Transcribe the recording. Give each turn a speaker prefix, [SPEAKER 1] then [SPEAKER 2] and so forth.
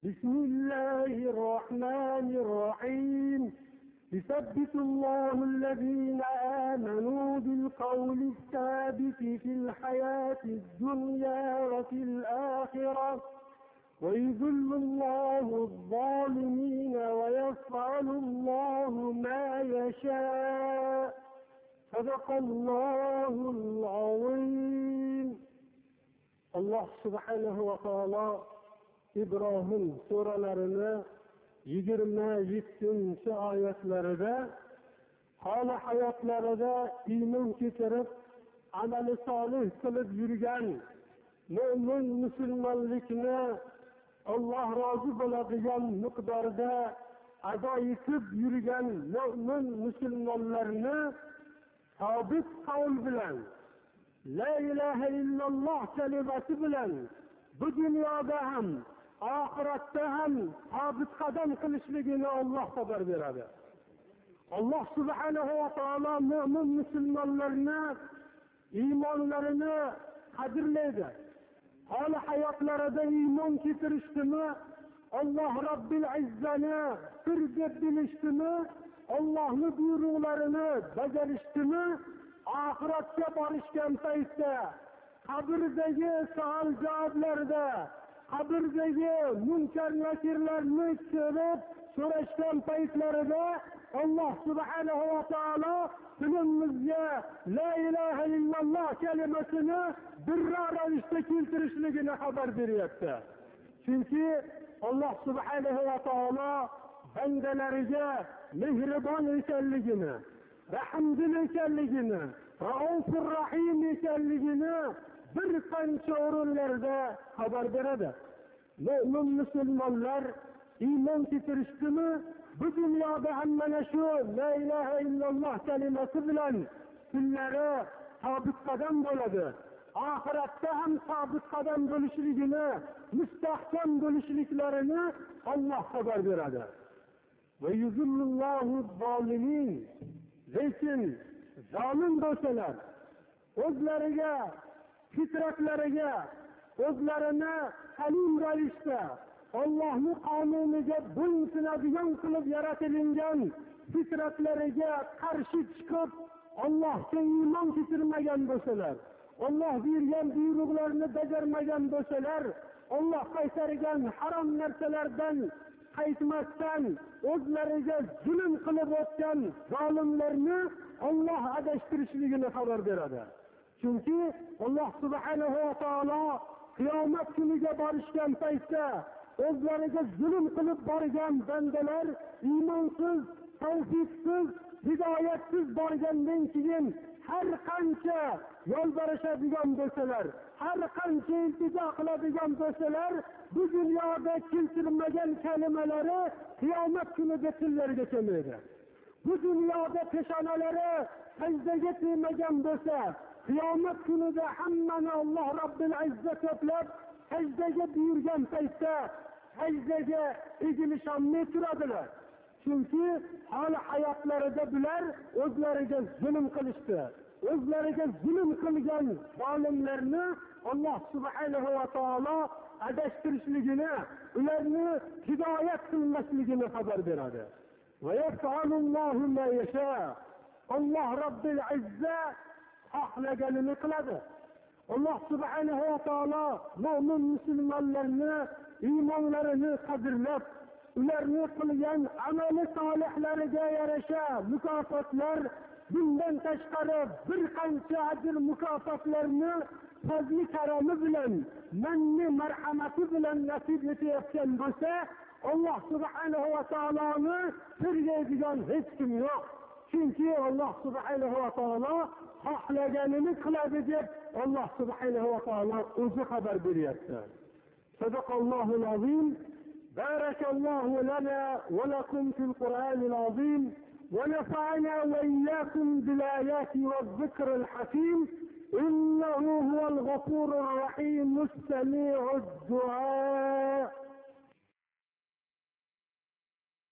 [SPEAKER 1] بسم الله الرحمن الرحيم يثبت الله الذين آمنوا بالقول الثابت في الحياة الدنيا وفي الآخرة ويذل الله الظالمين ويفعل الله ما يشاء صدق الله العظيم. Allah subhanahu wa ta'ala İbrahim surelerini 27. ayetlerinde hala hayatlarida iman keltirib amali solih qilib yurgan mo'min musulmonlikni Allah rozi bo'ladigan miqdorda ado etib yurgan mo'min musulmonlarni sabit qavl bilan La ilahe illalloh kalimasi bilan bu dunyoda ham oxiratda ham sabit qadam qilishligini Alloh xabar beradi. Alloh subhanahu va taolo mo'min musulmonlarni iymonlarini qadrlaydi. Hali hayotlarida iymon keltirishdimi, Alloh Robbil Izzani bir deb bilishdimi, Allohning buyruqlarini bajarishdimi, oxiratga borishgan paytda qabrdagi savol javoblarda qabrdagi munkar nakirlarni ko'rib so'rashgan paytlarida Alloh subhanahu va taolo tilimizga la ilaha illalloh kalimasini birra ravishda keltirishligini xabar beryapti. Chunki Alloh subhanahu va taolo bandalariga mehribon ekanligini, rahmdil ekanligini, raufur rahim ekanligini bir qancha o'rinlarda xabar beradi. Mo'min musulmonlar iymon keltirishdimi, bu dunyoda ham mana shu la ilaha illalloh kalimasi bilan kunlari sabit qadam bo'ladi. Oxiratda ham sabit qadam bo'lishligini, mustahkam bo'lishliklarini Alloh xabar beradi. Va yuzillullohu zolimin. Lekin zolim bo'lsalar, o'zlariga fitratlariga o'zlarini salim ravishda Allohning qonuniga bo'ysunadigan qilib yaratilgan fitratlariga qarshi chiqib Allohga iymon keltirmagan bo'lsalar, Alloh bergan buyruqlarni bajarmagan bo'lsalar, Alloh qaytargan harom narsalardan qaytmasdan o'zlariga zulm qilib o'tgan zolimlarni Alloh adashtirishligini xabar beradi. Chunki Alloh subhanahu va taolo qiyomat kuniga borishgan paytda o'zlariga zulm qilib borgan bandalar iymonsiz, tavfiqsiz, hidoyatsiz borgandan keyin har qancha yolborishadigan bo'lsalar, har qancha iltijo qiladigan bo'lsalar, bu dunyoda keltirmagan kalimalari qiyomat kunida tillariga kelmaydi. Bu dunyoda peshonalari sajdaga tegmagan bo'lsa, qiyomat kunida hammani Alloh Robbil Izzat to'plab sajdaga buyurgan paytda sajdaga egilisholmay turadilar. Chunki hali hayotlarida bular o'zlariga zulm qilishdi. O'zlariga zulm qilgan zolimlarni Alloh subhanahu va taolo adashtirishligini, ularni hidoyat qilmasligini xabar beradi. Va yaf'alullohu ma yasha. Alloh Robbil Izzat xohlaganini qiladi. Alloh subhanahu va taolo mo'min musulmonlarni iymonlarini qadrlab, ularni qilgan amali solihlariga yarasha mukofotlar, bundan tashqari bir qancha ajr mukofotlarni fazli karomi bilan, manni marhamati bilan nasib etayotgan bo'lsa, Alloh subhanahu va taoloni sirgaydigan hech kim yo'q. Chunki Alloh subhanahu va taolo xohlaganini qiladi deb Alloh subhanahu va taolo o'zi xabar beryapti. Sadaqallohul azim. Barakallohu lana va lakum fil Qur'anil azim. ونفعنا وإياكم بالآيات والذكر الحكيم إنه هو الغفور الرحيم السميع الدعاء.